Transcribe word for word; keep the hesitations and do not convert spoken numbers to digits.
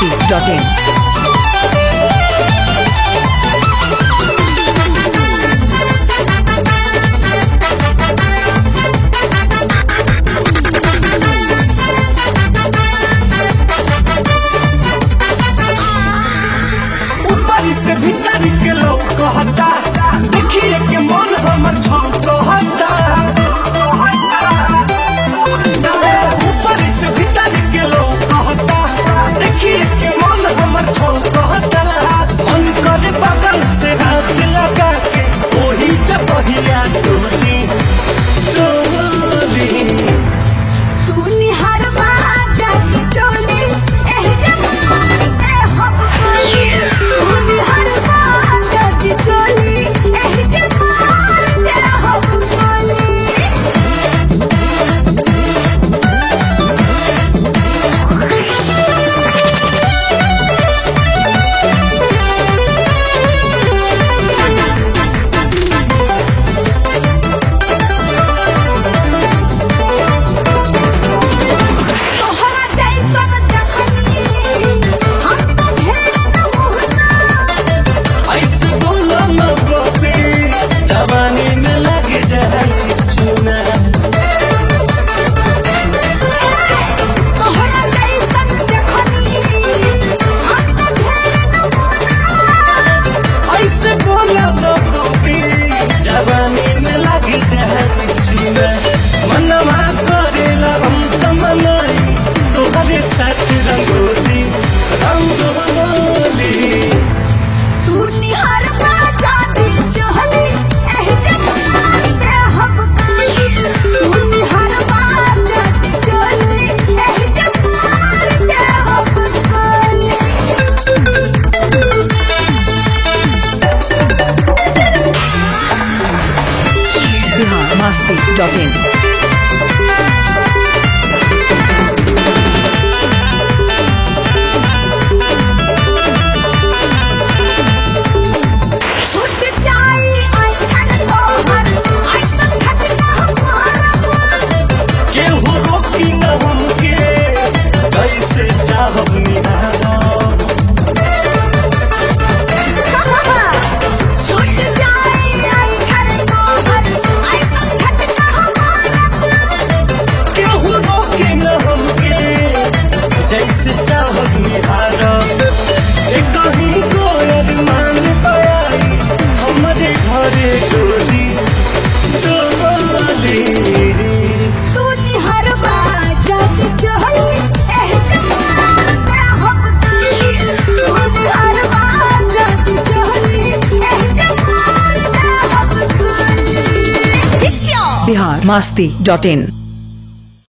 masti dot in. से भीतर के लोग कहता देखिए के मन हमर छौकता ऊपर से भीतर के लोग कहता देखिए के मन हमर छौकता मन करे बगल से हाथ लगा के वही चपहिया टोली टोली तू निहार बाजा की चोली एही जमान ते हम कोली तू निहार बाजा की चोली एही जमान ते हम कोली तोहरा जैसन देखनी हम तो ढेर न मोहना ऐसे बोलो न बापी जवानी में लग जाए चूना तोहरा जैसन देखनी हम तो ढेर न मोहना ऐसे बोलो न बापी जवानी में लग जाए चूना मनवा करेला हम तमन्नाई तोहरे साथ रंगोली रंगोली तू निहार बाजा की चोली एही जमान ते हम कोली तू निहार बाजा की चोली एही जमान ते हम कोली Bihar masti dot in. छूट जाई आँखन तोहर ऐसन झटका हमारा केहू रोकी न हमके जैसे चाहब निहारब छूट जाई आँखन तोहर ऐसन झटका हमारा केहू रोकी न हमके जैसे चाहब निहारब एक ही गोयर मान पाई हमारे घरे डोली डोली तू निहार बाजा की चोली एही जमान ते हम कोली तू निहार बाजा की चोली एही जमान ते हम कोली Bihar masti dot in.